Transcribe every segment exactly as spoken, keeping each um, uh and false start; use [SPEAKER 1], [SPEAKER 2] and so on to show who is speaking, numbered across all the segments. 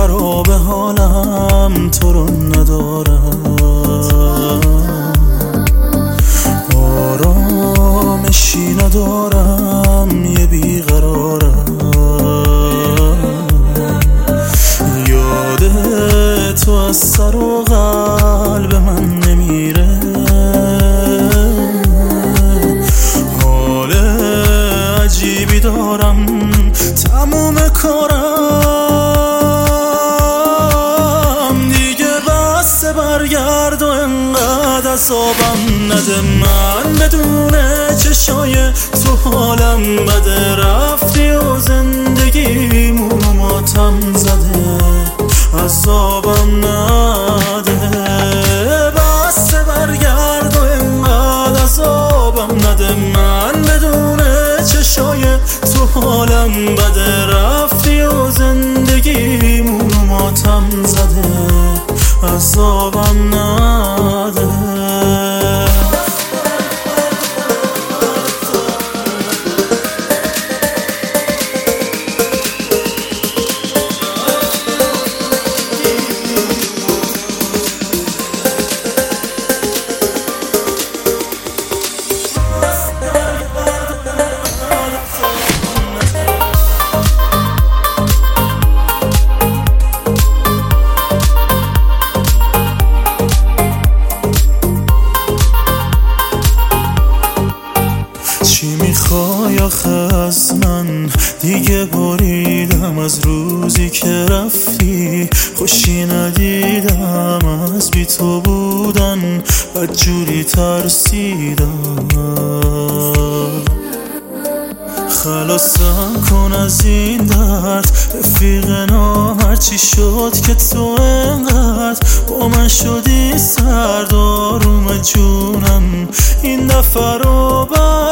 [SPEAKER 1] خراب حالم تو رو ندارم، آرامشی ندارم، یه بیقرارم. یاد تو از سر و قلب من نمیره، حال عجیبی دارم، تموم کارم دیگه بسه. برگرد و انقدر عذابم نده، من بدون چشای تو حالم بده. رفتی و زندگیمونو ماتم زده، عذابم نده. بسه برگرد و انقدر عذابم نده، من بدون چشای تو حالم بده. رفتی و زندگیمونو ماتم زده، عذابم نده. چی میخوای آخه از من؟ دیگه بریدم از روزی که رفتی، خوشی ندیدم از بی تو بودن، بدجوری ترسیدم. خلاصم کن از این درد رفیق نامرد، شد که تو انقدر با من شدی سرد. آروم جونم این دفعه رو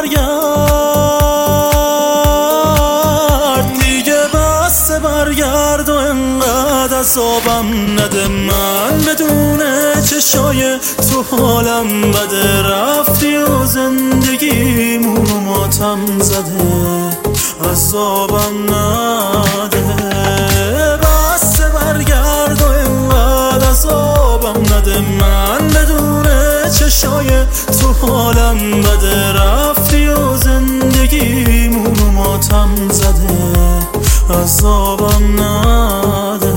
[SPEAKER 1] برگرد، دیگه بسه. برگرد و انقدر عذابم نده، من بدون چشای تو حالم بده. رفتی و زندگیمونو ماتم زده، عذابم نده. بسه برگرد و انقدر عذابم نده، من بدون چشای تو حالم بده. رفتی و زندگیمونو ماتم زده، عذابم نده.